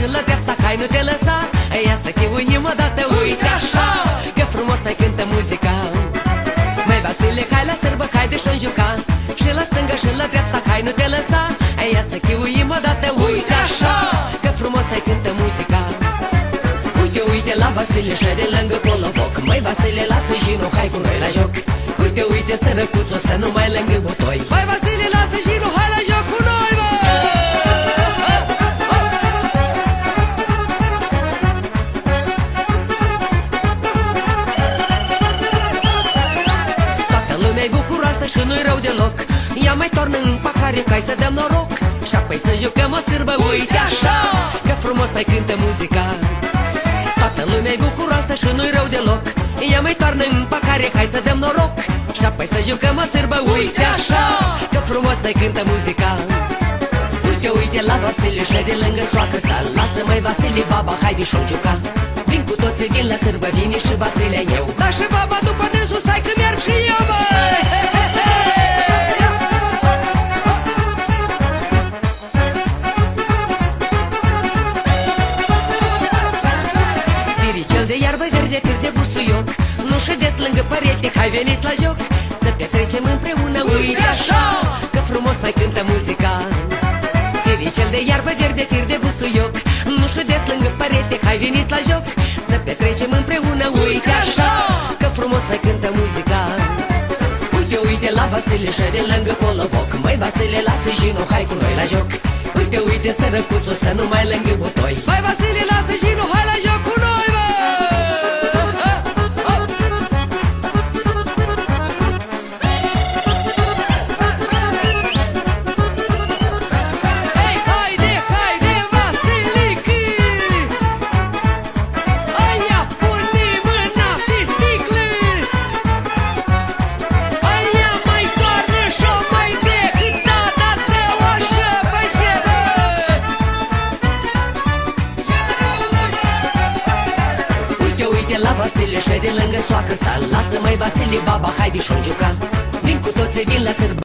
la dreapta, hai nu te lăsa. Ia să chiuim odată, uite așa, că frumos mai cântă muzica. Măi Vasile, hai la sărbă, hai de și-o juca. Și la stânga și la dreapta, hai nu te lăsa. Ia să chiuim odată, uite așa, că frumos mai cântă muzica. Uite, uite la Vasile și de lângă Poloboc. Măi Vasile, lasă jinul, hai cu noi la joc. Uite, uite sărăcuțul ăsta numai lângă butoi. Măi Vasile, lasă jinul, hai la joc cu noi, mă! Toată lumea-i bucuroasă și nu-i rău deloc. Ia mai toarnă în pahare, ca să dăm noroc. Și apoi să jucăm o sârbă, uite așa, că frumos mai cântă muzica. Toată lumea-i bucuroasă și nu-i rău deloc. Ia mai toarnă în pahare, hai să dăm noroc. Și apoi să jucăm o sârbă, uite așa, că frumos mai cântă muzica. Uite, uite la Vasile și de lângă soacră sa. Lasă mai Vasile, baba, haide și-o juca. Vin cu toții, vin la sârbă, vine și Vasile eu. Da și baba după dânsul, stai că merg și eu, băi! De iarbă verde, tir de busuioc. Nu ședeți lângă părete, hai veniți la joc. Să petrecem împreună, uite așa, că frumos mai cântă muzica. Tiricel de iarbă verde, tir de busuioc. Nu ședeți lângă părete, hai veniți la joc. Să petrecem împreună, uite așa, că frumos mai cântă muzica. Uite, uite la Vasile și de lângă Poloboc. Măi Vasile, lasă jinul, hai cu noi la joc. Uite, uite sărăcuțul ăsta numai lângă butoi. Măi Vasile, lasă jinul, hai la joc cu noi, mă! La Vasile și de lângă soacră sa. Lasă mai Vasile, baba, haide și-o juca. Vin cu toții, vin la sârbă.